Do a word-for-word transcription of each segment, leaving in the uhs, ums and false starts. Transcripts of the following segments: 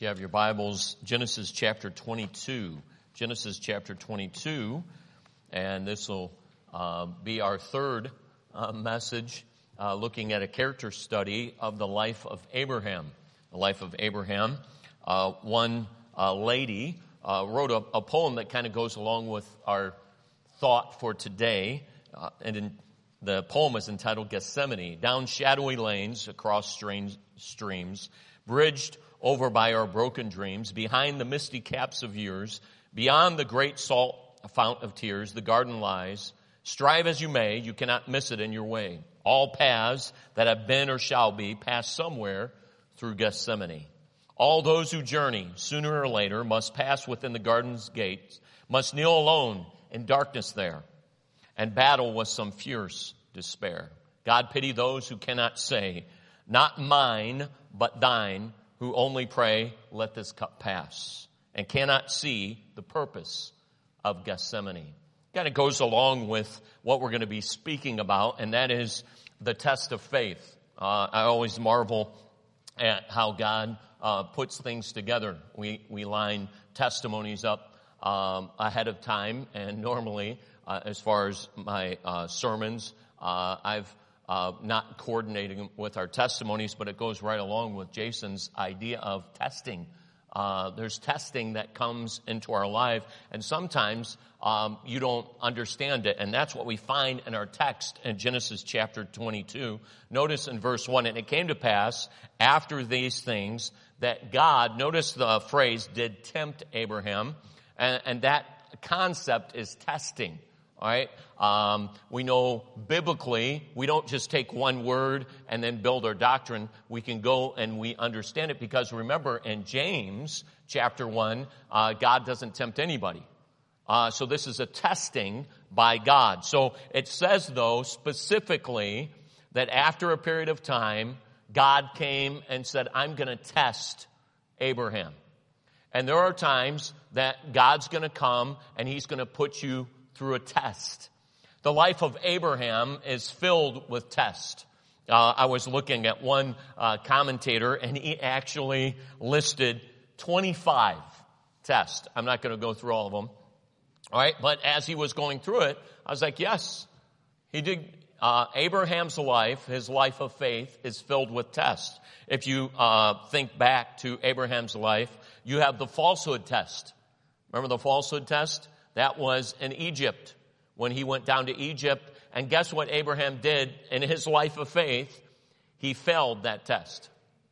You have your Bibles, Genesis chapter twenty-two. Genesis chapter twenty-two, and this will uh, be our third uh, message, uh, looking at a character study of the life of Abraham. The life of Abraham. Uh, one uh, lady uh, wrote a, a poem that kind of goes along with our thought for today, uh, and in, the poem is entitled Gethsemane. Down shadowy lanes, across strange streams, bridged over by our broken dreams, behind the misty caps of years, beyond the great salt fount of tears, the garden lies. Strive as you may, you cannot miss it in your way. All paths that have been or shall be pass somewhere through Gethsemane. All those who journey, sooner or later, must pass within the garden's gates, must kneel alone in darkness there, and battle with some fierce despair. God pity those who cannot say, not mine, but thine, who only pray, let this cup pass, and cannot see the purpose of Gethsemane. Kind of goes along with what we're going to be speaking about, and that is the test of faith. Uh, I always marvel at how God uh, puts things together. We we line testimonies up um, ahead of time, and normally, uh, as far as my uh, sermons, uh, I've Uh, not coordinating with our testimonies, but it goes right along with Jason's idea of testing. Uh, there's testing that comes into our life, and sometimes um, you don't understand it, and that's what we find in our text in Genesis chapter twenty-two. Notice in verse one, and it came to pass after these things that God, notice the phrase, did tempt Abraham, and, and that concept is testing. All right. Um, we know biblically, we don't just take one word and then build our doctrine. We can go and we understand it because remember in James chapter one, uh, God doesn't tempt anybody. Uh, so this is a testing by God. So it says though specifically that after a period of time, God came and said, I'm going to test Abraham. And there are times that God's going to come and he's going to put you through a test. The life of Abraham is filled with tests. Uh, I was looking at one uh, commentator, and he actually listed twenty-five tests. I'm not going to go through all of them. All right, but as he was going through it, I was like, yes, he did. Uh, Abraham's life, his life of faith, is filled with tests. If you uh, think back to Abraham's life, you have the falsehood test. Remember the falsehood test? That was in Egypt, when he went down to Egypt. And guess what Abraham did in his life of faith? He failed that test.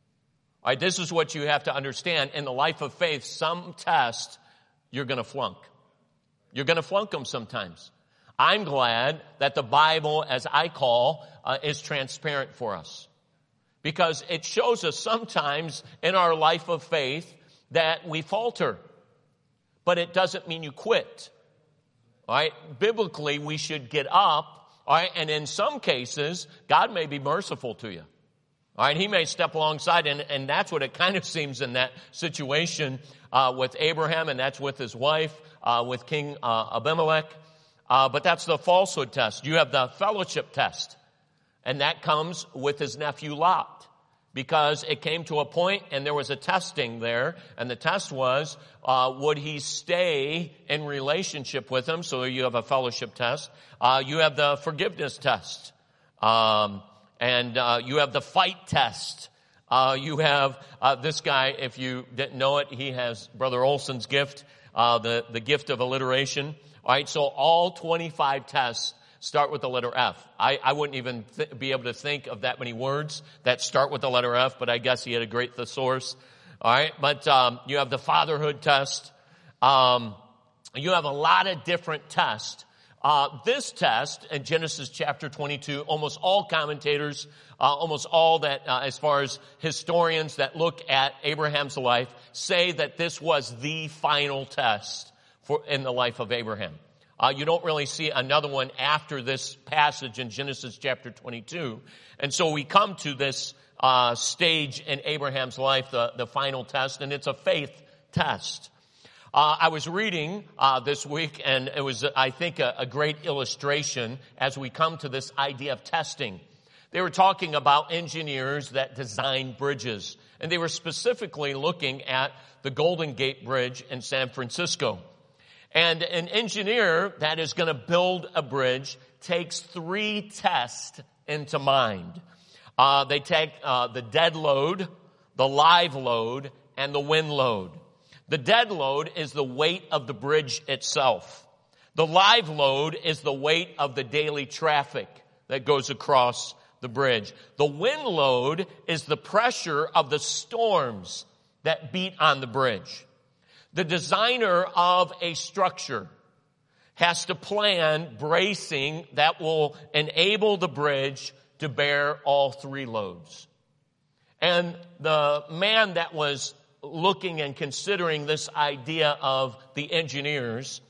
All right, this is what you have to understand. In the life of faith, some tests you're going to flunk. You're going to flunk them sometimes. I'm glad that the Bible, as I call, uh, is transparent for us. Because it shows us sometimes in our life of faith that we falter. But it doesn't mean you quit. All right? Biblically, we should get up. All right? And in some cases, God may be merciful to you. All right? He may step alongside, and, and that's what it kind of seems in that situation uh, with Abraham, and that's with his wife, uh, with King uh, Abimelech. Uh, but that's the falsehood test. You have the fellowship test, and that comes with his nephew Lot. Because it came to a point and there was a testing there. And the test was, uh, would he stay in relationship with him? So you have a fellowship test. Uh, you have the forgiveness test. Um, and, uh, you have the fight test. Uh, you have, uh, this guy, if you didn't know it, he has Brother Olson's gift, uh, the, the gift of alliteration. All right. So all twenty-five tests start with the letter F. I, I wouldn't even th- be able to think of that many words that start with the letter F, but I guess he had a great thesaurus. All right, but um, you have the fatherhood test. Um, you have a lot of different tests. Uh, this test in Genesis chapter twenty-two, almost all commentators, uh, almost all that, uh, as far as historians that look at Abraham's life, say that this was the final test for in the life of Abraham. Uh, you don't really see another one after this passage in Genesis chapter twenty-two. And so we come to this uh, stage in Abraham's life, the, the final test, and it's a faith test. Uh, I was reading uh, this week, and it was, I think, a, a great illustration as we come to this idea of testing. They were talking about engineers that design bridges. And they were specifically looking at the Golden Gate Bridge in San Francisco. And an engineer that is going to build a bridge takes three tests into mind. Uh, they take uh, the dead load, the live load, and the wind load. The dead load is the weight of the bridge itself. The live load is the weight of the daily traffic that goes across the bridge. The wind load is the pressure of the storms that beat on the bridge. The designer of a structure has to plan bracing that will enable the bridge to bear all three loads. And the man that was looking and considering this idea of the engineers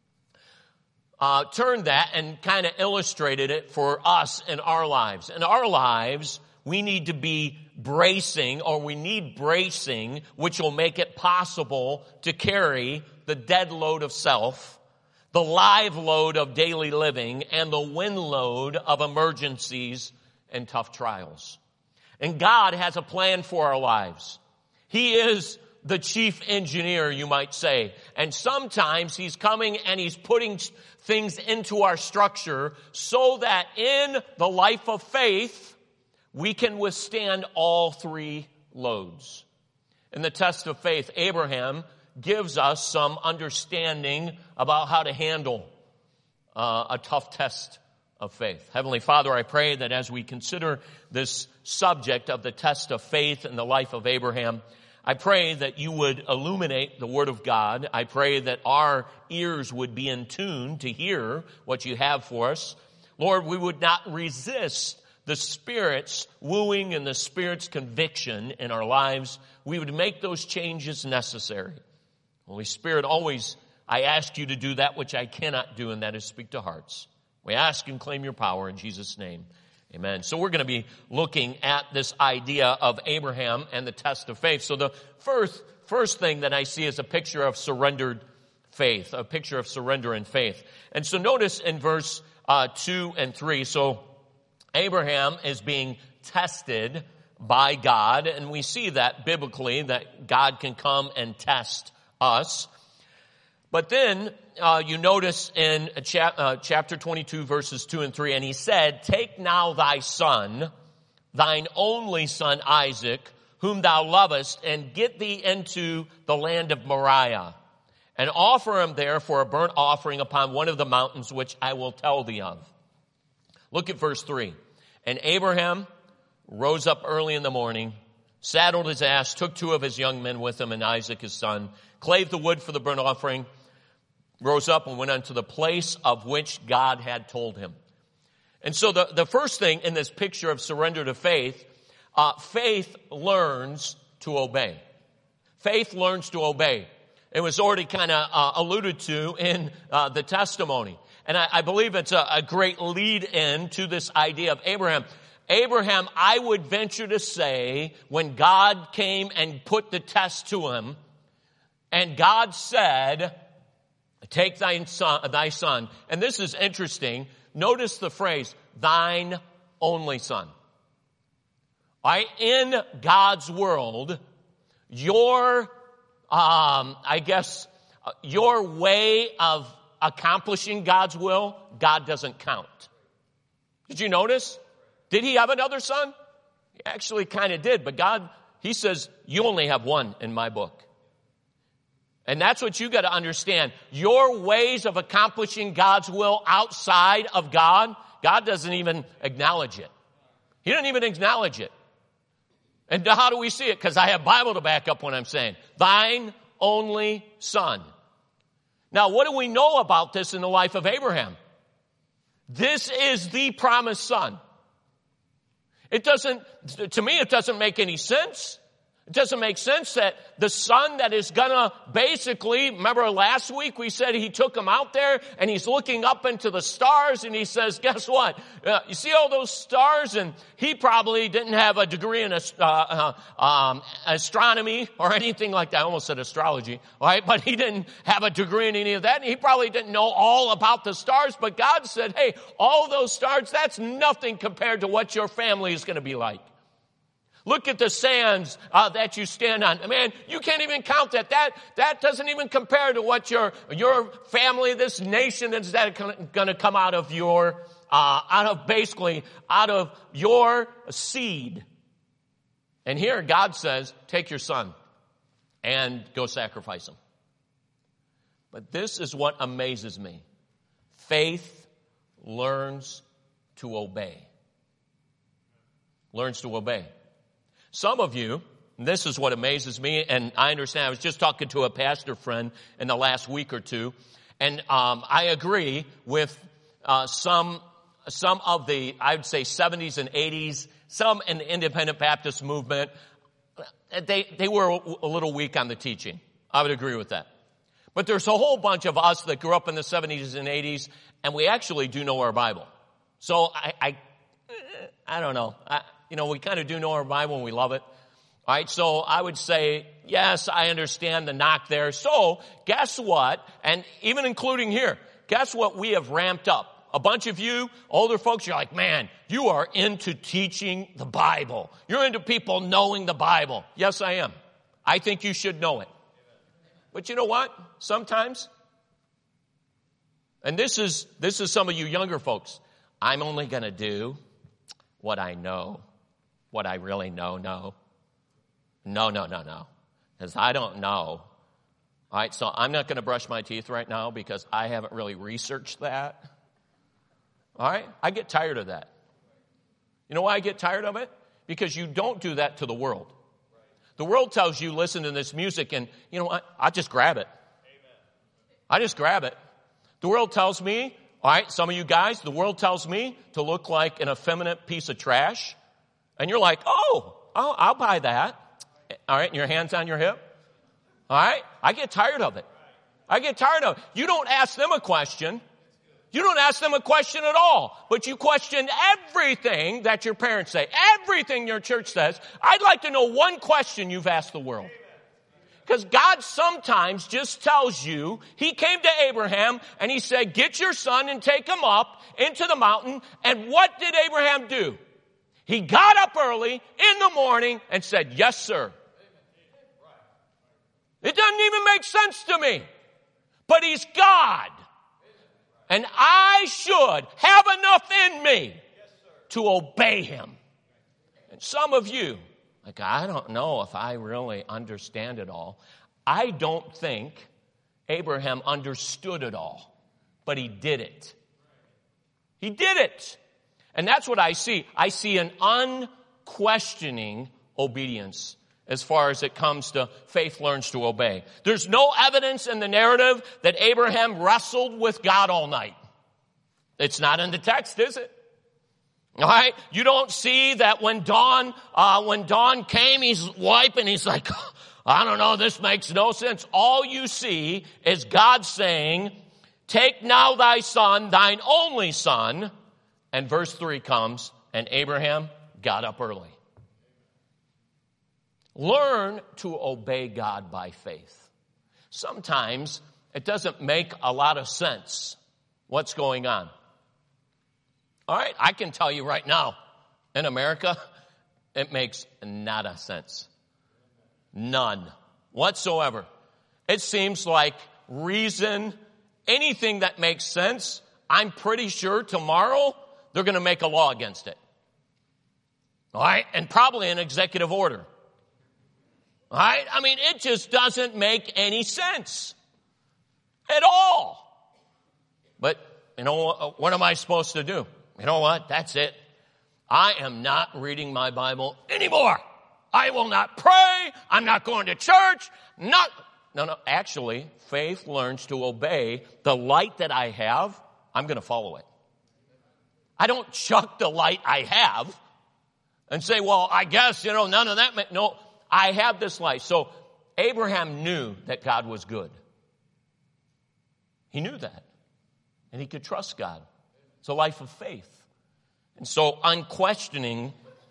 uh, turned that and kind of illustrated it for us in our lives. In our lives, we need to be bracing, or we need bracing, which will make it possible to carry the dead load of self, the live load of daily living, and the wind load of emergencies and tough trials. And God has a plan for our lives. He is the chief engineer, you might say. And sometimes He's coming and He's putting things into our structure so that in the life of faith, we can withstand all three loads. In the test of faith, Abraham gives us some understanding about how to handle uh, a tough test of faith. Heavenly Father, I pray that as we consider this subject of the test of faith in the life of Abraham, I pray that you would illuminate the Word of God. I pray that our ears would be in tune to hear what you have for us. Lord, we would not resist the Spirit's wooing and the Spirit's conviction in our lives. We would make those changes necessary. Holy Spirit, always I ask you to do that which I cannot do, and that is speak to hearts. We ask and claim your power in Jesus' name. Amen. So we're going to be looking at this idea of Abraham and the test of faith. So the first, first thing that I see is a picture of surrendered faith, a picture of surrender and faith. And so notice in verse uh, two and three, so Abraham is being tested by God, and we see that biblically, that God can come and test us. But then uh, you notice in chap- uh, chapter twenty-two, verses two and three, and he said, "Take now thy son, thine only son Isaac, whom thou lovest, and get thee into the land of Moriah, and offer him there for a burnt offering upon one of the mountains which I will tell thee of." Look at verse three. "And Abraham rose up early in the morning, saddled his ass, took two of his young men with him, and Isaac his son, clave the wood for the burnt offering, rose up and went unto the place of which God had told him." And so the, the first thing in this picture of surrender to faith, uh, faith learns to obey. Faith learns to obey. It was already kind of uh, alluded to in uh, the testimony. And I, I believe it's a, a great lead-in to this idea of Abraham. Abraham, I would venture to say, when God came and put the test to him, and God said, "Take thy son, thy son." And this is interesting. Notice the phrase, "thine only son." All right? In God's world, your, um, I guess, your way of accomplishing God's will, God doesn't count. Did you notice? Did he have another son? He actually kind of did, but God, he says, you only have one in my book. And that's what you got to understand. Your ways of accomplishing God's will outside of God, God doesn't even acknowledge it. He doesn't even acknowledge it. And how do we see it? Because I have Bible to back up what I'm saying. Thine only son. Now, what do we know about this in the life of Abraham? This is the promised son. It doesn't, to me, it doesn't make any sense It doesn't make sense that the son that is gonna basically, remember last week we said he took him out there and he's looking up into the stars and he says, guess what? Uh, you see all those stars? And he probably didn't have a degree in uh, uh, um, astronomy or anything like that. I almost said astrology, right? But he didn't have a degree in any of that. And he probably didn't know all about the stars. But God said, hey, all those stars, that's nothing compared to what your family is going to be like. Look at the sands uh, that you stand on. Man, you can't even count that. That that doesn't even compare to what your your family, this nation is that going to come out of your uh, out of basically out of your seed. And here God says, take your son and go sacrifice him. But this is what amazes me. Faith learns to obey. Learns to obey. Some of you, and this is what amazes me, and I understand, I was just talking to a pastor friend in the last week or two, and um, I agree with uh, some some of the, I would say, seventies and eighties, some in the Independent Baptist movement. They, they were a little weak on the teaching. I would agree with that. But there's a whole bunch of us that grew up in the seventies and eighties, and we actually do know our Bible. So I, I, I don't know. I, You know, we kind of do know our Bible and we love it. All right, so I would say, yes, I understand the knock there. So, guess what? And even including here, guess what we have ramped up? A bunch of you, older folks, you're like, man, you are into teaching the Bible. You're into people knowing the Bible. Yes, I am. I think you should know it. But you know what? Sometimes, and this is, this is some of you younger folks, I'm only going to do what I know. What I really know, no. No, no, no, no. Because I don't know. All right, so I'm not going to brush my teeth right now because I haven't really researched that. All right? I get tired of that. You know why I get tired of it? Because you don't do that to the world. The world tells you, listen to this music, and you know what? I just grab it. I just grab it. The world tells me, all right, some of you guys, the world tells me to look like an effeminate piece of trash. And you're like, oh, I'll, I'll buy that. All right, and your hand's on your hip. All right, I get tired of it. I get tired of it. You don't ask them a question. You don't ask them a question at all. But you question everything that your parents say, everything your church says. I'd like to know one question you've asked the world. Because God sometimes just tells you, he came to Abraham and he said, get your son and take him up into the mountain. And what did Abraham do? He got up early in the morning and said, yes, sir. It doesn't even make sense to me. But he's God. And I should have enough in me to obey him. And some of you, like, I don't know if I really understand it all. I don't think Abraham understood it all. But he did it. He did it. And that's what I see. I see an unquestioning obedience as far as it comes to faith learns to obey. There's no evidence in the narrative that Abraham wrestled with God all night. It's not in the text, is it? All right? You don't see that when dawn, uh, when dawn came, he's wiping, he's like, I don't know, this makes no sense. All you see is God saying, take now thy son, thine only son. And verse three comes, and Abraham got up early. Learn to obey God by faith. Sometimes it doesn't make a lot of sense what's going on. All right, I can tell you right now, in America, it makes nada sense. None whatsoever. It seems like reason, anything that makes sense, I'm pretty sure tomorrow they're going to make a law against it. All right? And probably an executive order. All right? I mean, it just doesn't make any sense at all. But, you know, what am I supposed to do? You know what? That's it. I am not reading my Bible anymore. I will not pray. I'm not going to church. Not, no, no. Actually, faith learns to obey. The light that I have, I'm going to follow it. I don't chuck the light I have and say, well, I guess, you know, none of that. Ma-. No, I have this life. So Abraham knew that God was good. He knew that. And he could trust God. It's a life of faith. And so unquestioningly,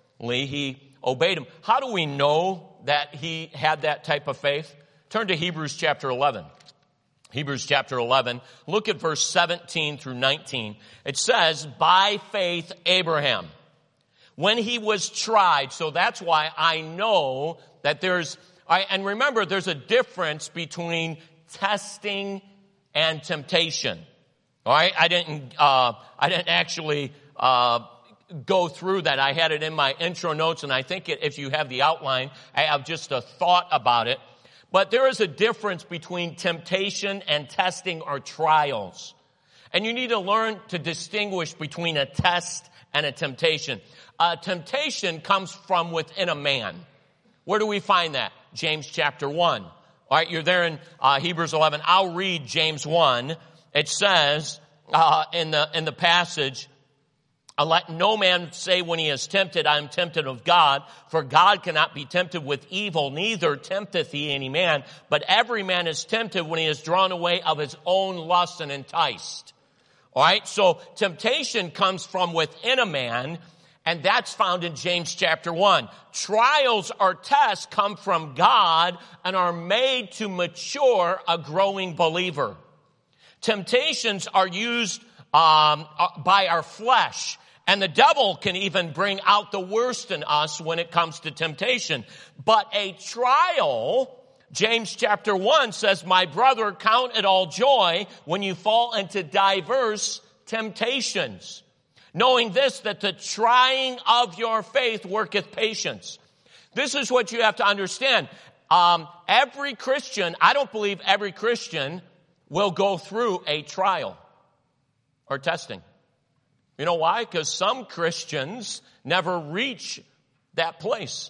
he obeyed him. How do we know that he had that type of faith? Turn to Hebrews chapter eleven. Hebrews chapter eleven. Look at verse seventeen through nineteen. It says, by faith Abraham, when he was tried. So that's why I know that there's, I, and remember, there's a difference between testing and temptation. All right, I didn't, uh, I didn't actually uh, go through that. I had it in my intro notes, and I think it, if you have the outline, I have just a thought about it. But there is a difference between temptation and testing or trials. And you need to learn to distinguish between a test and a temptation. A temptation comes from within a man. Where do we find that? James chapter one. All right, you're there in uh, Hebrews eleven. I'll read James one. It says uh, in the in the passage, let no man say when he is tempted, I am tempted of God, for God cannot be tempted with evil, neither tempteth he any man, but every man is tempted when he is drawn away of his own lust and enticed. All right, so temptation comes from within a man, and that's found in James chapter one. Trials or tests come from God and are made to mature a growing believer. Temptations are used um, by our flesh. And the devil can even bring out the worst in us when it comes to temptation. But a trial, James chapter one says, my brother, count it all joy when you fall into diverse temptations, knowing this, that the trying of your faith worketh patience. This is what you have to understand. Um, every Christian, I don't believe every Christian will go through a trial or testing. You know why? Because some Christians never reach that place.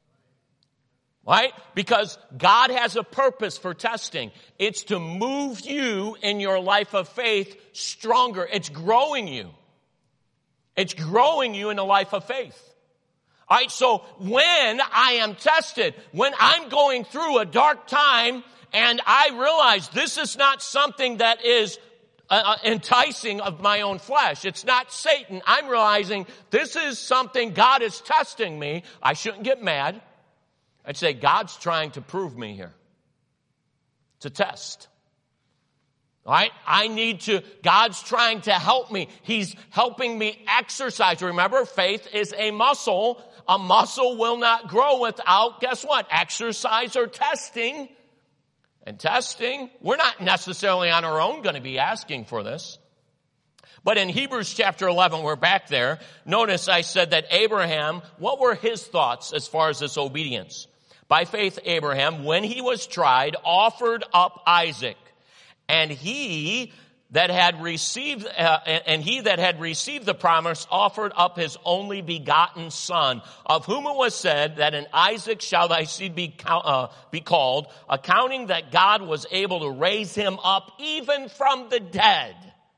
Right? Because God has a purpose for testing. It's to move you in your life of faith stronger. It's growing you. It's growing you in the life of faith. All right, so when I am tested, when I'm going through a dark time and I realize this is not something that is uh, enticing of my own flesh. It's not Satan. I'm realizing this is something God is testing me. I shouldn't get mad. I'd say God's trying to prove me here. It's a test. All right? I need to, God's trying to help me. He's helping me exercise. Remember, faith is a muscle. A muscle will not grow without, guess what? Exercise or testing. And testing, we're not necessarily on our own going to be asking for this. But in Hebrews chapter eleven, we're back there. Notice I said that Abraham, what were his thoughts as far as this obedience? By faith, Abraham, when he was tried, offered up Isaac. And he that had received, uh, and he that had received the promise offered up his only begotten son, of whom it was said that in Isaac shall thy seed be, uh, be called, accounting that God was able to raise him up even from the dead,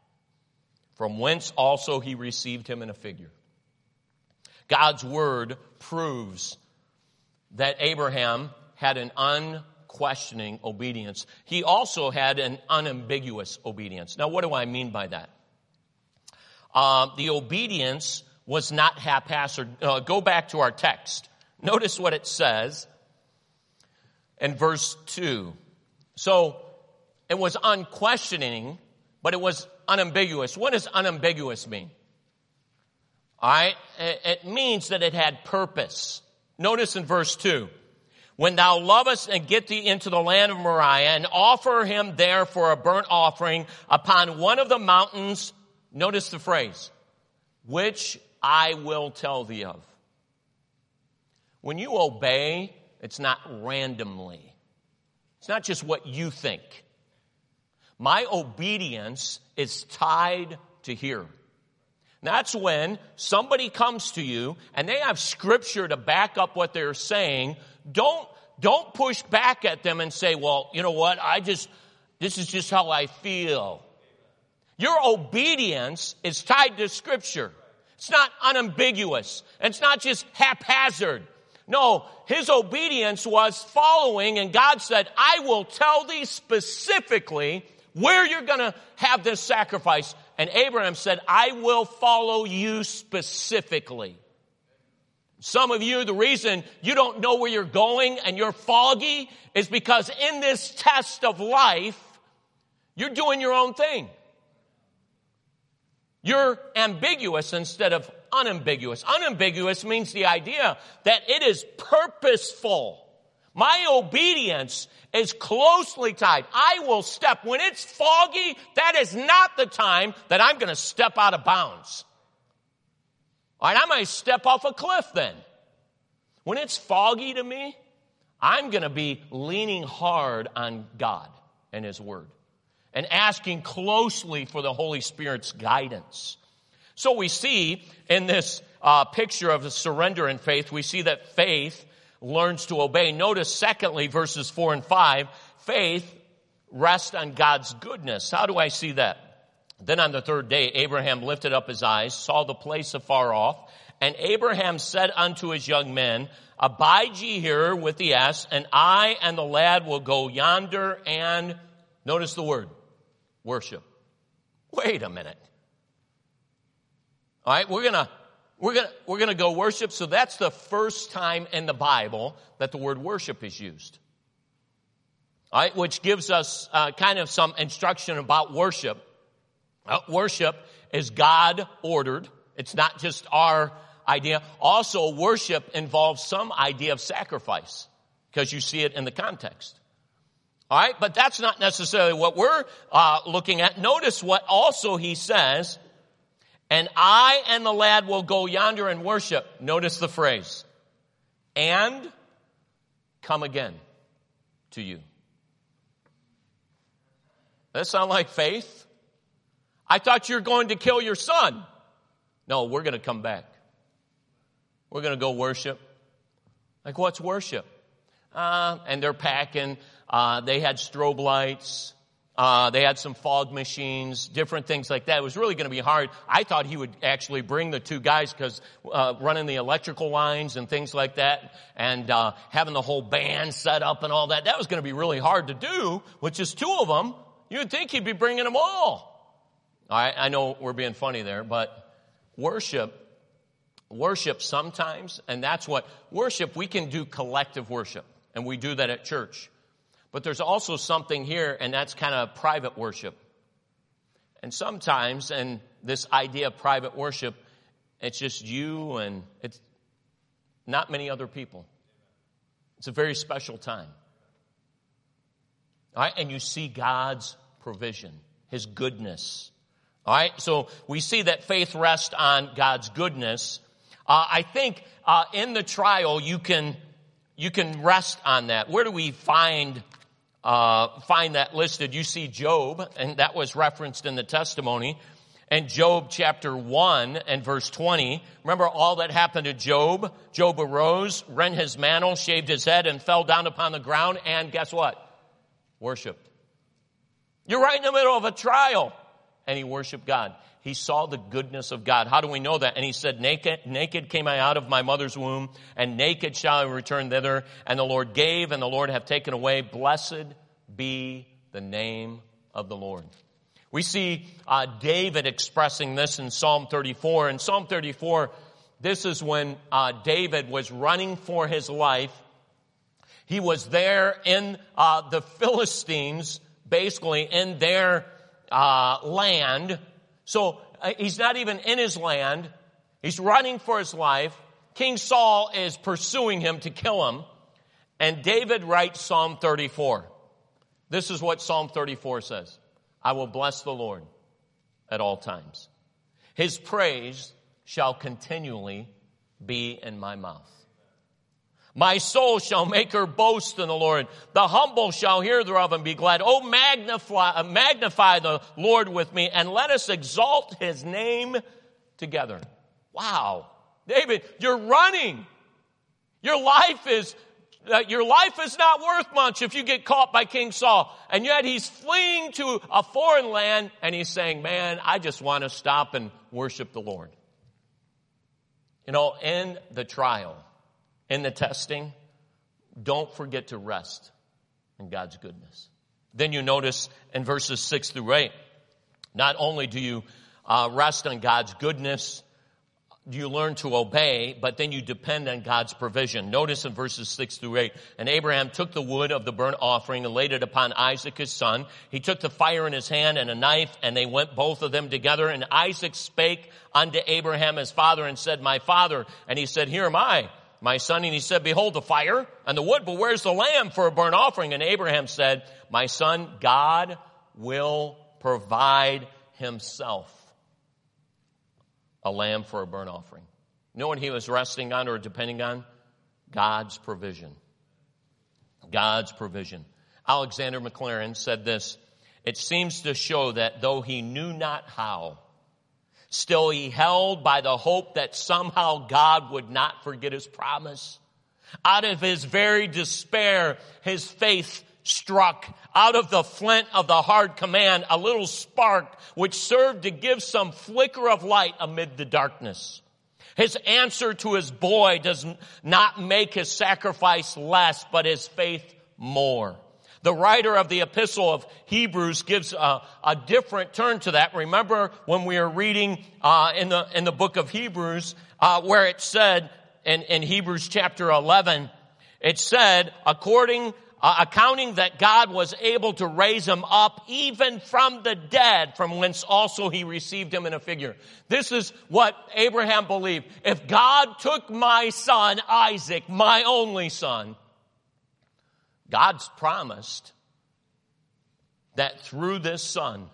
from whence also he received him in a figure. God's word proves that Abraham had an unquestioning obedience. He also had an unambiguous obedience. Now, what do I mean by that? Uh, the obedience was not haphazard. Uh, go back to our text. Notice what it says in verse two. So, it was unquestioning, but it was unambiguous. What does unambiguous mean? All right? It, it means that it had purpose. Notice in verse two. When thou lovest and get thee into the land of Moriah and offer him there for a burnt offering upon one of the mountains, notice the phrase, which I will tell thee of. When you obey, it's not randomly. It's not just what you think. My obedience is tied to here. That's when somebody comes to you and they have scripture to back up what they're saying. Don't, don't push back at them and say, well, you know what? I just, this is just how I feel. Your obedience is tied to scripture. It's not unambiguous. It's not just haphazard. No, his obedience was following, and God said, I will tell thee specifically where you're going to have this sacrifice. And Abraham said, I will follow you specifically. Some of you, the reason you don't know where you're going and you're foggy is because in this test of life, you're doing your own thing. You're ambiguous instead of unambiguous. Unambiguous means the idea that it is purposeful. My obedience is closely tied. I will step. When it's foggy, that is not the time that I'm going to step out of bounds. All right, I might step off a cliff then. When it's foggy to me, I'm going to be leaning hard on God and His Word and asking closely for the Holy Spirit's guidance. So we see in this uh, picture of the surrender and faith, we see that faith learns to obey. Notice, secondly, verses four and five, faith rests on God's goodness. How do I see that? Then on the third day, Abraham lifted up his eyes, saw the place afar off, and Abraham said unto his young men, abide ye here with the ass, and I and the lad will go yonder and, notice the word, worship. Wait a minute. All right, we're gonna, we're gonna, we're gonna go worship. So that's the first time in the Bible that the word worship is used. All right, which gives us uh, kind of some instruction about worship. Uh, worship is God ordered. It's not just our idea. Also, worship involves some idea of sacrifice because you see it in the context. All right, but that's not necessarily what we're uh, looking at. Notice what also he says, and I and the lad will go yonder and worship. Notice the phrase, and come again to you. Does that sound like faith? I thought you were going to kill your son. No, we're going to come back. We're going to go worship. Like, what's worship? Uh, and they're packing. Uh, they had strobe lights. Uh, they had some fog machines, different things like that. It was really going to be hard. I thought he would actually bring the two guys because uh, running the electrical lines and things like that and uh, having the whole band set up and all that, that was going to be really hard to do, with just two of them. You would think he'd be bringing them all. All right, I know we're being funny there, but worship, worship sometimes, and that's what, worship, we can do collective worship, and we do that at church. But there's also something here, and that's kind of private worship. And sometimes, and this idea of private worship, it's just you and it's not many other people. It's a very special time. All right, and you see God's provision, His goodness. All right, so we see that faith rests on God's goodness. Uh, I think uh, in the trial you can you can rest on that. Where do we find uh, find that listed? You see Job, and that was referenced in the testimony. And Job chapter one and verse twenty. Remember all that happened to Job? Job arose, rent his mantle, shaved his head, and fell down upon the ground. And guess what? Worshipped. You're right in the middle of a trial. And he worshiped God. He saw the goodness of God. How do we know that? And he said, naked, naked came I out of my mother's womb, and naked shall I return thither. And the Lord gave, and the Lord hath taken away. Blessed be the name of the Lord. We see uh, David expressing this in Psalm thirty-four. In Psalm thirty-four, this is when uh, David was running for his life. He was there in uh, the Philistines, basically in their Uh, land. So uh, he's not even in his land. He's running for his life. King Saul is pursuing him to kill him. And David writes Psalm thirty-four. This is what Psalm thirty-four says. I will bless the Lord at all times. His praise shall continually be in my mouth. My soul shall make her boast in the Lord. The humble shall hear thereof and be glad. Oh, magnify, magnify the Lord with me, and let us exalt His name together. Wow. David, you're running. Your life is, uh, your life is not worth much if you get caught by King Saul. And yet he's fleeing to a foreign land, and he's saying, man, I just want to stop and worship the Lord. You know, in the trial, in the testing, don't forget to rest in God's goodness. Then you notice in verses six through eight, not only do you uh, rest on God's goodness, you learn to obey, but then you depend on God's provision. Notice in verses six through eight, and Abraham took the wood of the burnt offering and laid it upon Isaac his son. He took the fire in his hand and a knife, and they went both of them together. And Isaac spake unto Abraham his father and said, My father. And he said, Here am I, my son. And he said, Behold the fire and the wood, but where's the lamb for a burnt offering? And Abraham said, My son, God will provide himself a lamb for a burnt offering. You know what he was resting on or depending on? God's provision. God's provision. Alexander McLaren said this, It seems to show that though he knew not how, still he held by the hope that somehow God would not forget his promise. Out of his very despair, his faith struck. Out of the flint of the hard command, a little spark which served to give some flicker of light amid the darkness. His answer to his boy does not make his sacrifice less, but his faith more. The writer of the epistle of Hebrews gives a, a different turn to that. Remember when we were reading uh, in the in the book of Hebrews uh, where it said in, in Hebrews chapter eleven, it said, according Uh, accounting that God was able to raise him up even from the dead, from whence also he received him in a figure. This is what Abraham believed. If God took my son, Isaac, my only son, God's promised that through this son,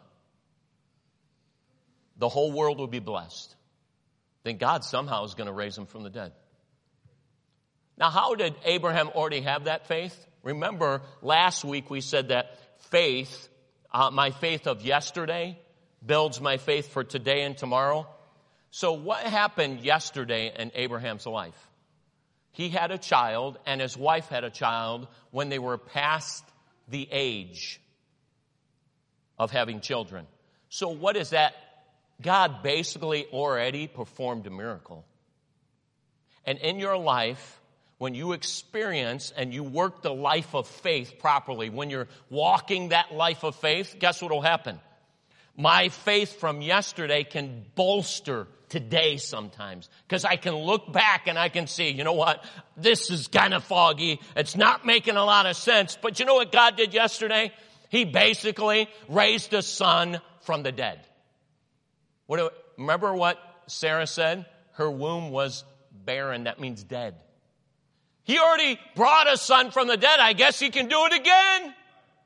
the whole world will be blessed. Then God somehow is going to raise him from the dead. Now, how did Abraham already have that faith? Remember, last week we said that faith, uh, my faith of yesterday, builds my faith for today and tomorrow. So what happened yesterday in Abraham's life? He had a child, and his wife had a child when they were past the age of having children. So what is that? God basically already performed a miracle. And in your life, when you experience and you work the life of faith properly, when you're walking that life of faith, guess what will happen? My faith from yesterday can bolster today sometimes. Because I can look back and I can see, you know what? This is kind of foggy. It's not making a lot of sense. But you know what God did yesterday? He basically raised a son from the dead. What do, remember what Sarah said? Her womb was barren. That means dead. He already brought a son from the dead. I guess he can do it again.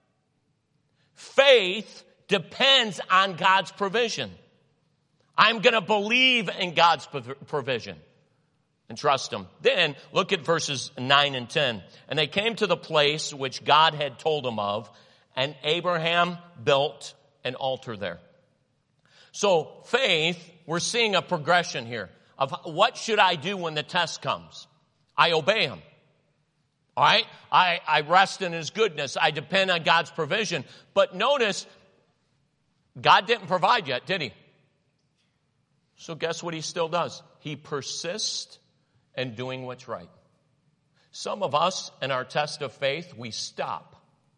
Faith depends on God's provision. I'm going to believe in God's provision and trust him. Then look at verses nine and ten. And they came to the place which God had told him of, and Abraham built an altar there. So faith, we're seeing a progression here of what should I do when the test comes? I obey him. All right? I, I rest in his goodness. I depend on God's provision. But notice, God didn't provide yet, did he? So guess what he still does? He persists in doing what's right. Some of us, in our test of faith, we stop.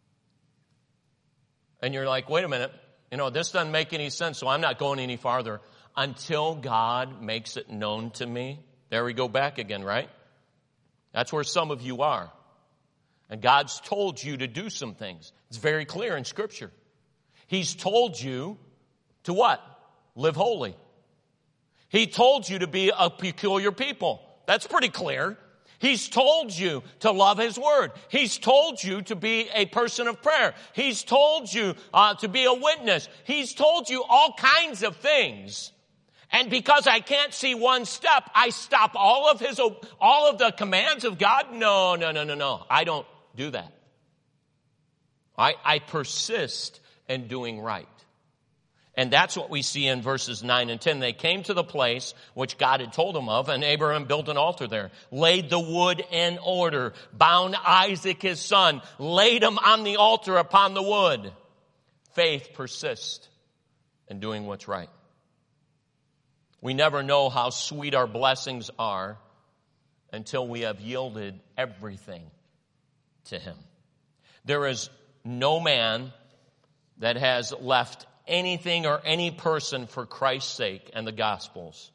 And you're like, wait a minute. You know, this doesn't make any sense, so I'm not going any farther until God makes it known to me. There we go back again, right? That's where some of you are. And God's told you to do some things. It's very clear in Scripture. He's told you to what? Live holy. He told you to be a peculiar people. That's pretty clear. He's told you to love his word. He's told you to be a person of prayer. He's told you uh, to be a witness. He's told you all kinds of things. And because I can't see one step, I stop all of his, all of the commands of God. No, no, no, no, no. I don't do that. I, I persist in doing right. And that's what we see in verses nine and ten. They came to the place which God had told them of, and Abraham built an altar there, laid the wood in order, bound Isaac his son, laid him on the altar upon the wood. Faith persists in doing what's right. We never know how sweet our blessings are until we have yielded everything to him. There is no man that has left anything or any person for Christ's sake and the Gospels.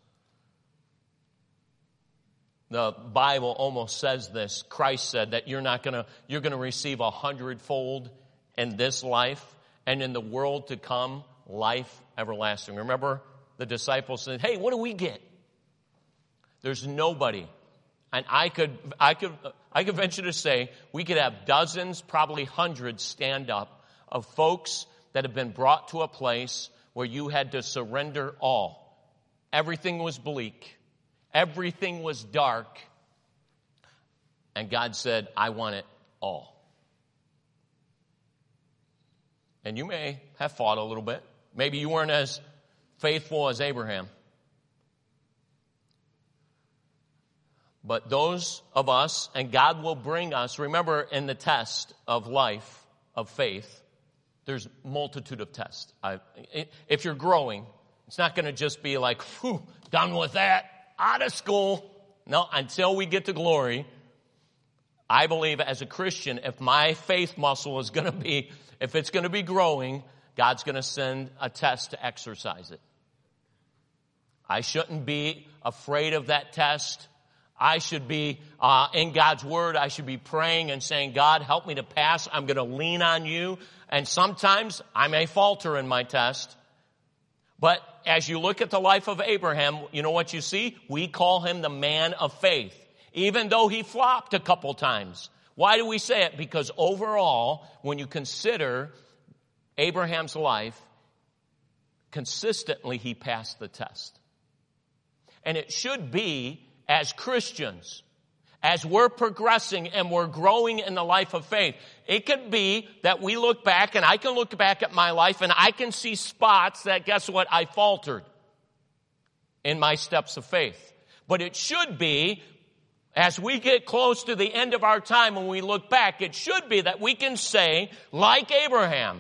The Bible almost says this. Christ said that you're not gonna, you're gonna receive a hundredfold in this life, and in the world to come, life everlasting. Remember, the disciples said, hey, what do we get? There's nobody. And I could, I could, I could venture to say we could have dozens, probably hundreds stand up of folks that have been brought to a place where you had to surrender all. Everything was bleak. Everything was dark. And God said, I want it all. And you may have fought a little bit. Maybe you weren't as faithful as Abraham. But those of us, and God will bring us, remember in the test of life, of faith, there's multitude of tests. I, if you're growing, it's not going to just be like, whew, done with that, out of school. No, until we get to glory, I believe as a Christian, if my faith muscle is going to be, if it's going to be growing, God's going to send a test to exercise it. I shouldn't be afraid of that test. I should be uh, in God's Word. I should be praying and saying, God, help me to pass. I'm going to lean on you. And sometimes I may falter in my test. But as you look at the life of Abraham, you know what you see? We call him the man of faith, even though he flopped a couple times. Why do we say it? Because overall, when you consider Abraham's life, consistently he passed the test. And it should be, as Christians, as we're progressing and we're growing in the life of faith, it could be that we look back, and I can look back at my life and I can see spots that, guess what, I faltered in my steps of faith. But it should be, as we get close to the end of our time when we look back, it should be that we can say, like Abraham,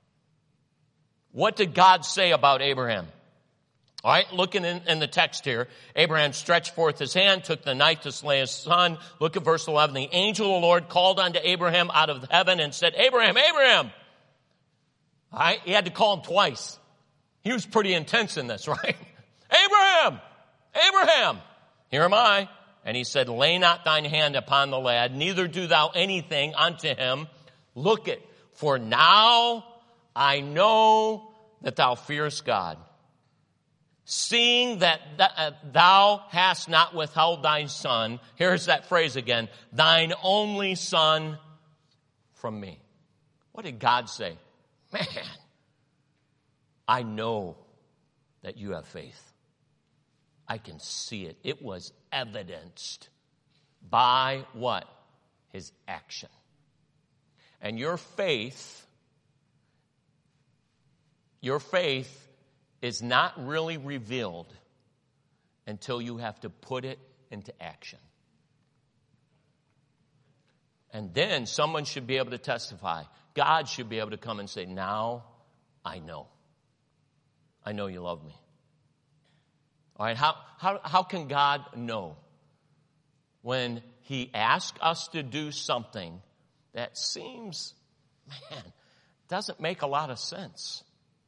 what did God say about Abraham? All right, looking in, in the text here, Abraham stretched forth his hand, took the knife to slay his son. Look at verse eleven. The angel of the Lord called unto Abraham out of heaven and said, Abraham, Abraham. All right, he had to call him twice. He was pretty intense in this, right? Abraham, Abraham, here am I. And he said, lay not thine hand upon the lad, neither do thou anything unto him. Look it, for now I know that thou fearest God, seeing that th- thou hast not withheld thy son, here's that phrase again, thine only son from me. What did God say? Man, I know that you have faith. I can see it. It was evidenced by what? His action. And your faith, your faith is not really revealed until you have to put it into action. And then someone should be able to testify. God should be able to come and say, now I know. I know you love me. All right, how, how, how can God know when he asks us to do something that seems, man, doesn't make a lot of sense?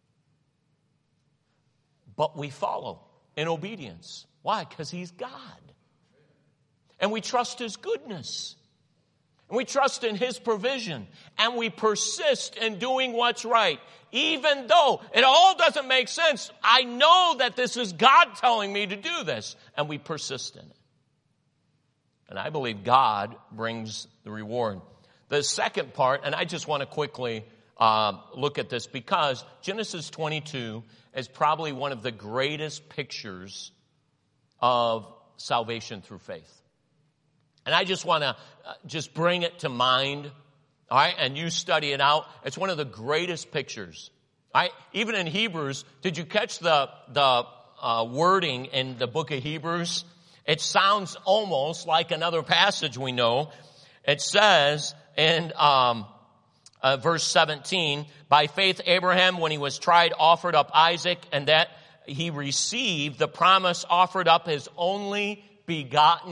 But we follow in obedience. Why? Because he's God. And we trust his goodness. And we trust in his provision. And we persist in doing what's right. Even though it all doesn't make sense, I know that this is God telling me to do this. And we persist in it. And I believe God brings the reward. The second part, and I just want to quickly uh, look at this, because Genesis twenty-two is probably one of the greatest pictures of salvation through faith. And I just want to just bring it to mind, all right, and you study it out. It's one of the greatest pictures. All right? Even in Hebrews, did you catch the, the uh, wording in the book of Hebrews? It sounds almost like another passage we know. It says in um, uh, verse seventeen, by faith Abraham, when he was tried, offered up Isaac, and that he received the promise, offered up his only begotten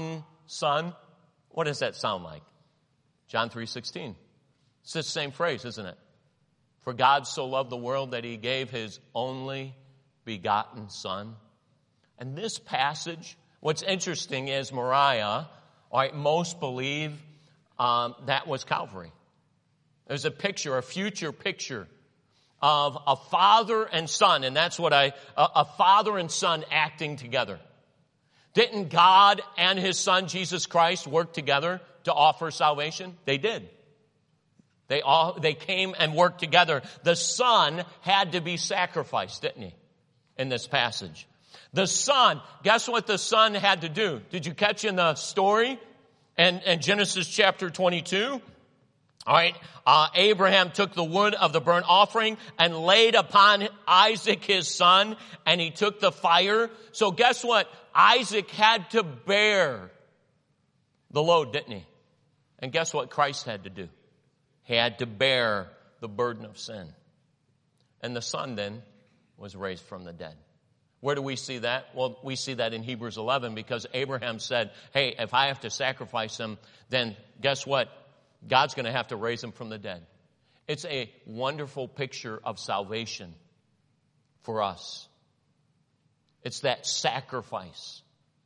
Son. What does that sound like? John three sixteen. It's the same phrase, isn't it? For God so loved the world that he gave his only begotten Son. And this passage, what's interesting is Moriah, all right, most believe um, that was Calvary. There's a picture, a future picture of a father and son, and that's what I, a, a father and son acting together. Didn't God and his son, Jesus Christ, work together to offer salvation? They did. They all, they came and worked together. The son had to be sacrificed, didn't he? In this passage. The son, guess what the son had to do? Did you catch in the story? And, and Genesis chapter twenty-two? All right, uh, Abraham took the wood of the burnt offering and laid upon Isaac his son, and he took the fire. So guess what? Isaac had to bear the load, didn't he? And guess what Christ had to do? He had to bear the burden of sin. And the son then was raised from the dead. Where do we see that? Well, we see that in Hebrews eleven, because Abraham said, hey, if I have to sacrifice him, then guess what? God's going to have to raise him from the dead. It's a wonderful picture of salvation for us. It's that sacrifice.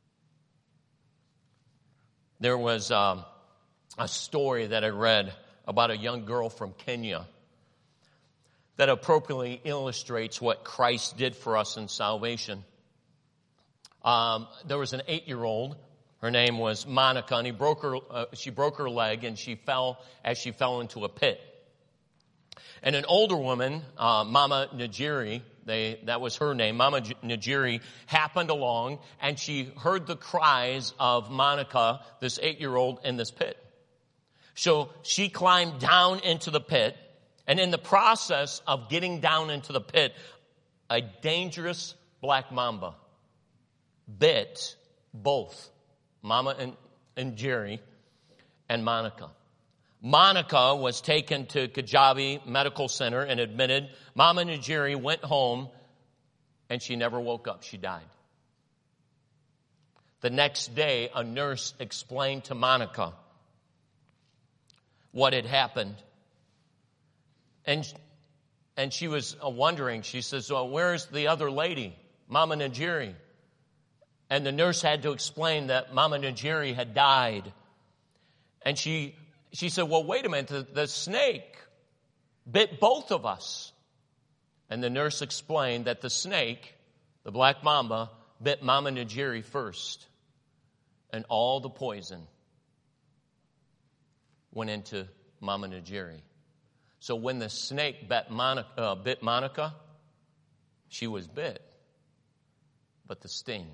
There was um, a story that I read about a young girl from Kenya that appropriately illustrates what Christ did for us in salvation. Um, there was an eight-year-old. Her name was Monica, and he broke her, uh, she broke her leg, and she fell as she fell into a pit. And an older woman, uh, Mama Najiri, they, that was her name, Mama Najiri, happened along, and she heard the cries of Monica, this eight-year-old, in this pit. So she climbed down into the pit, and in the process of getting down into the pit, a dangerous black mamba bit both Mama and, and Jerry and Monica. Monica was taken to Kajabi Medical Center and admitted. Mama and Jerry went home, and she never woke up. She died. The next day, a nurse explained to Monica what had happened. And, and she was wondering. She says, well, where's the other lady, Mama Najiri? And the nurse had to explain that Mama Najiri had died. And she she said, well, wait a minute, the, the snake bit both of us. And the nurse explained that the snake, the black mamba, bit Mama Najiri first. And all the poison went into Mama Najiri. So when the snake bit Monica, uh, bit Monica, she was bit. But the sting,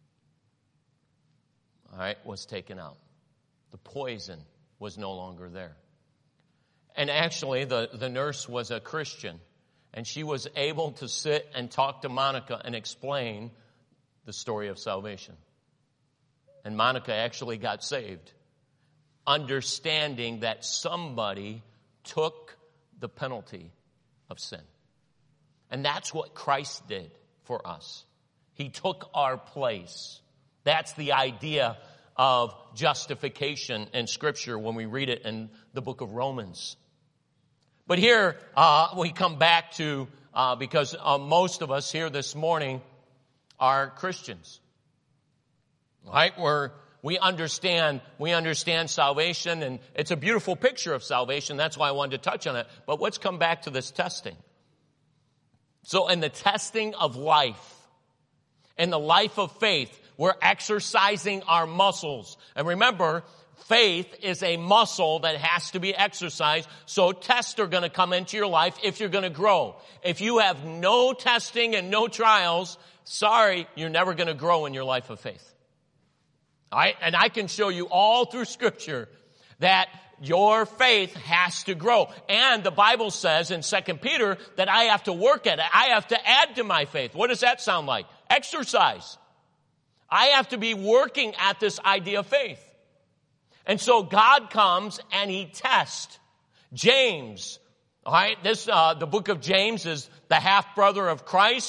all right, was taken out. The poison was no longer there. And actually, the, the nurse was a Christian, and she was able to sit and talk to Monica and explain the story of salvation. And Monica actually got saved, understanding that somebody took the penalty of sin. And that's what Christ did for us. He took our place. That's the idea of justification in Scripture when we read it in the book of Romans. But here uh, we come back to, uh, because uh, most of us here this morning are Christians. Right? We're, we understand, we understand salvation, and it's a beautiful picture of salvation. That's why I wanted to touch on it. But let's come back to this testing. So in the testing of life, in the life of faith, we're exercising our muscles. And remember, faith is a muscle that has to be exercised. So tests are going to come into your life if you're going to grow. If you have no testing and no trials, sorry, you're never going to grow in your life of faith. All right? And I can show you all through Scripture that your faith has to grow. And the Bible says in Second Peter that I have to work at it. I have to add to my faith. What does that sound like? Exercise. I have to be working at this idea of faith. And so God comes and He tests. James, all right, this, uh, the book of James is the half-brother of Christ.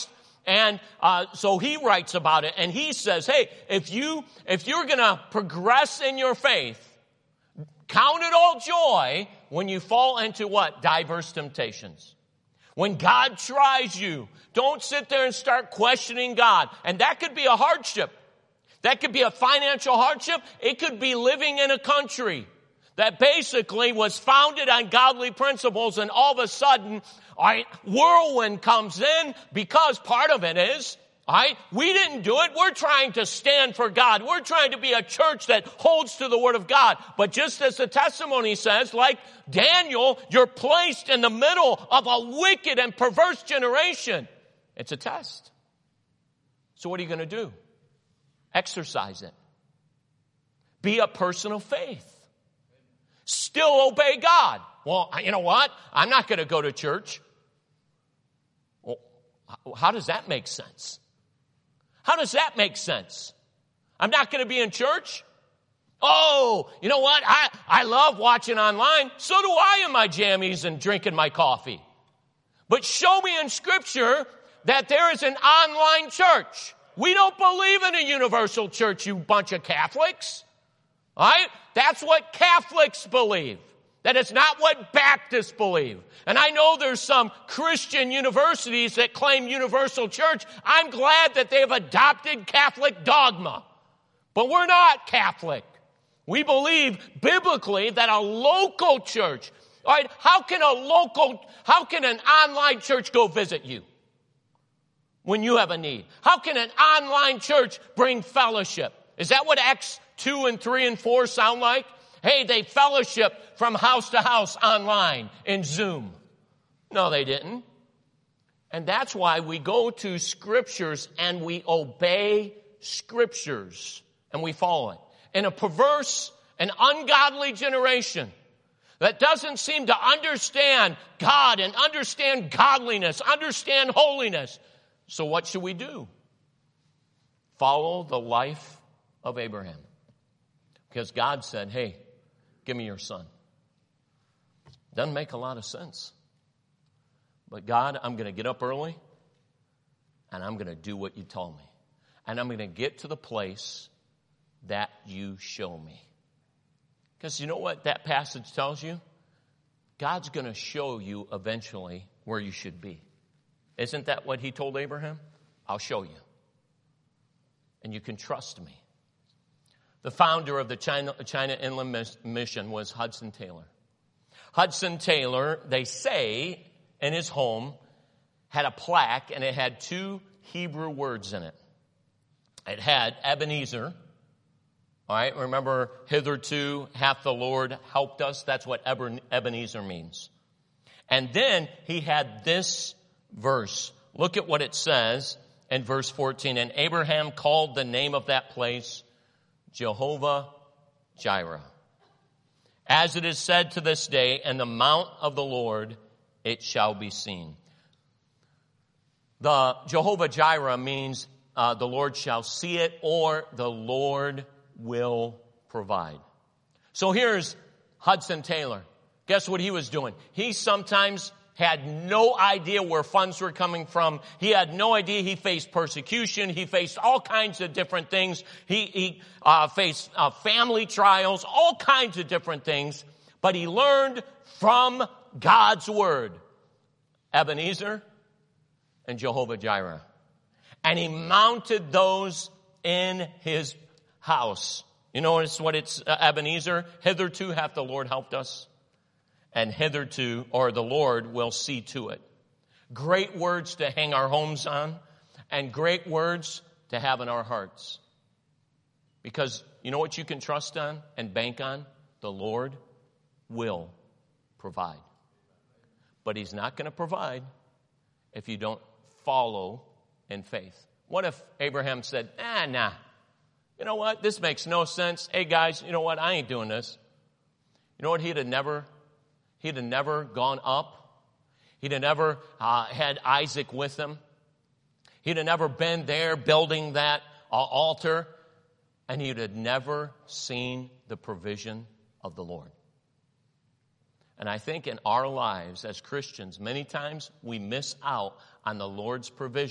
And uh, so he writes about it, and he says, hey, if, you, if you're going to progress in your faith, count it all joy when you fall into what? Diverse temptations. When God tries you, don't sit there and start questioning God. And that could be a hardship. That could be a financial hardship. It could be living in a country that basically was founded on godly principles, and all of a sudden, all right, whirlwind comes in, because part of it is, all right, we didn't do it. We're trying to stand for God. We're trying to be a church that holds to the Word of God. But just as the testimony says, like Daniel, you're placed in the middle of a wicked and perverse generation. It's a test. So what are you going to do? Exercise it. Be a person of faith. Still obey God. Well, you know what? I'm not going to go to church. Well, how does that make sense? How does that make sense? I'm not going to be in church? Oh, you know what? I, I love watching online. So do I in my jammies and drinking my coffee. But show me in Scripture that there is an online church. We don't believe in a universal church, you bunch of Catholics. All right? That's what Catholics believe. That is not what Baptists believe. And I know there's some Christian universities that claim universal church. I'm glad that they've adopted Catholic dogma. But we're not Catholic. We believe biblically that a local church, all right, how can a local, how can an online church go visit you when you have a need? How can an online church bring fellowship? Is that what Acts two and three and four sound like? Hey, they fellowship from house to house online in Zoom. No, they didn't. And that's why we go to Scriptures and we obey Scriptures and we follow it. In a perverse and ungodly generation that doesn't seem to understand God and understand godliness, understand holiness. So what should we do? Follow the life of Abraham. Because God said, hey, give me your son. Doesn't make a lot of sense. But God, I'm going to get up early and I'm going to do what you told me. And I'm going to get to the place that you show me. Because you know what that passage tells you? God's going to show you eventually where you should be. Isn't that what he told Abraham? I'll show you. And you can trust me. The founder of the China, China Inland Mission was Hudson Taylor. Hudson Taylor, they say, in his home, had a plaque, and it had two Hebrew words in it. It had Ebenezer. All right, remember, hitherto hath the Lord helped us. That's what Ebenezer means. And then he had this verse. Look at what it says in verse fourteen. And Abraham called the name of that place Jehovah Jireh. As it is said to this day, in the mount of the Lord it shall be seen. The Jehovah Jireh means uh, the Lord shall see it, or the Lord will provide. So here's Hudson Taylor. Guess what he was doing? He sometimes had no idea where funds were coming from. He had no idea. He faced persecution. He faced all kinds of different things. He, he uh, faced uh, family trials, all kinds of different things. But he learned from God's word, Ebenezer and Jehovah Jireh. And he mounted those in his house. You notice what it's uh, Ebenezer? Hitherto hath the Lord helped us. And hitherto, or the Lord will see to it. Great words to hang our homes on, and great words to have in our hearts. Because you know what you can trust on and bank on? The Lord will provide. But he's not going to provide if you don't follow in faith. What if Abraham said, ah, nah, you know what? This makes no sense. Hey, guys, you know what? I ain't doing this. You know what? He'd have never, he'd have never gone up. He'd have never uh, had Isaac with him. He'd have never been there building that uh, altar. And he'd have never seen the provision of the Lord. And I think in our lives as Christians, many times we miss out on the Lord's provision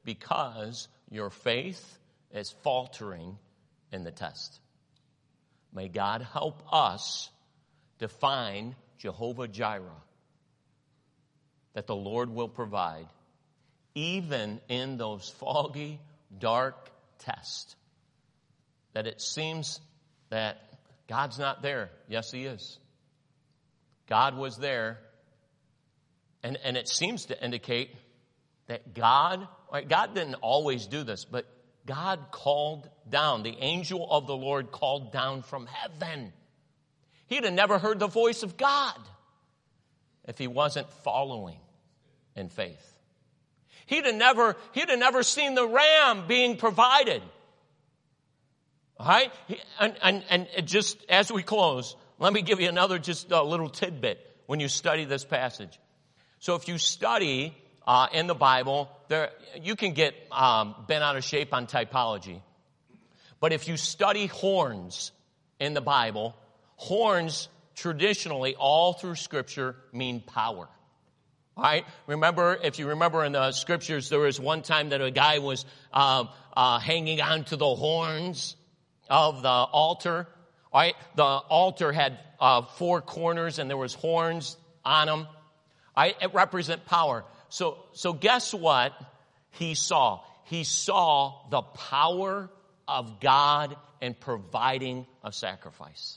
because your faith is faltering in the test. May God help us to find Jehovah Jireh, that the Lord will provide, even in those foggy, dark tests, that it seems that God's not there. Yes, He is. God was there, and, and it seems to indicate that God, right, God didn't always do this, but God called down. The angel of the Lord called down from heaven. He'd have never heard the voice of God if he wasn't following in faith. He'd have never, he'd have never seen the ram being provided. All right? And, and, and just as we close, let me give you another just a little tidbit when you study this passage. So if you study uh, in the Bible, there you can get um, bent out of shape on typology. But if you study horns in the Bible, horns traditionally all through Scripture mean power. All right? Remember, if you remember in the Scriptures, there was one time that a guy was uh, uh, hanging on to the horns of the altar. All right? The altar had uh, four corners and there was horns on them. All right? It represent power. So, so guess what he saw? He saw the power of God in providing a sacrifice.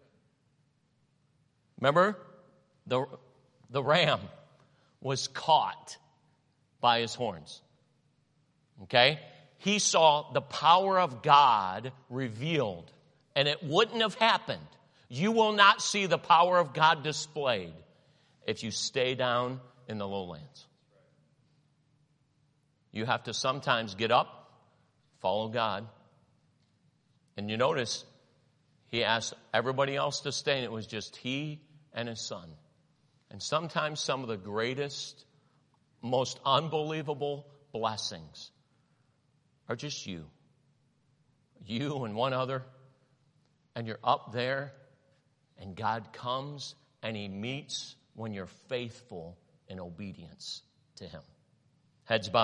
Remember? The, the ram was caught by his horns. Okay? He saw the power of God revealed. And it wouldn't have happened. You will not see the power of God displayed if you stay down in the lowlands. You have to sometimes get up, follow God. And you notice, he asked everybody else to stay, and it was just he and his son. And sometimes some of the greatest, most unbelievable blessings are just you. You and one other. And you're up there, and God comes, and He meets when you're faithful in obedience to Him. Heads bowed.